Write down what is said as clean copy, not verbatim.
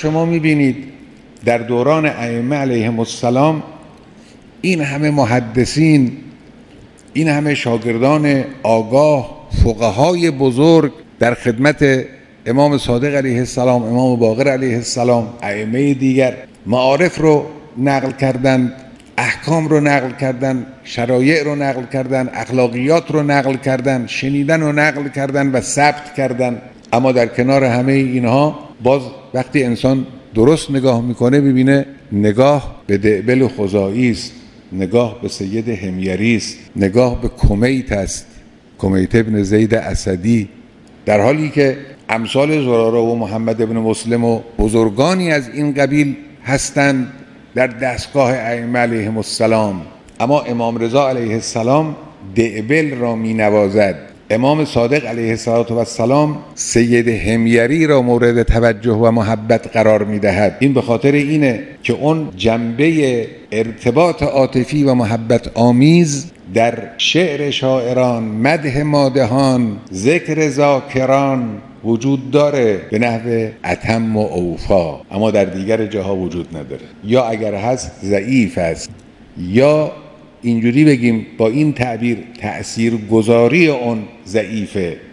شما میبینید در دوران ائمه علیهم السلام این همه محدثین، این همه شاگردان آگاه، فقهای بزرگ در خدمت امام صادق علیه السلام، امام باقر علیه السلام، ائمه دیگر معارف رو نقل کردند، احکام رو نقل کردن، شرایع رو نقل کردن، اخلاقیات رو نقل کردن، شنیدن رو نقل کردن و ثبت کردن. اما در کنار همه اینها باز وقتی انسان درست نگاه میکنه ببینه نگاه به دعبل خزاعی است، نگاه به سید حمیری است، نگاه به کمیت است، کمیت ابن زید اسدی، در حالی که امثال زراره و محمد ابن مسلم و بزرگانی از این قبیل هستند در دستگاه ائمه علیهم السلام. اما امام رضا علیه السلام دعبل را می نوازد. امام صادق علیه السلام سید حمیری را مورد توجه و محبت قرار می دهد. این به خاطر اینه که اون جنبه ارتباط عاطفی و محبت آمیز در شعر شاعران، مدح مادحان، ذکر ذاکران وجود داره به نحو اتم و اوفا، اما در دیگر جاها وجود نداره، یا اگر هست ضعیف است، یا اینجوری بگیم با این تعبیر تأثیر گذاری اون ضعیفه.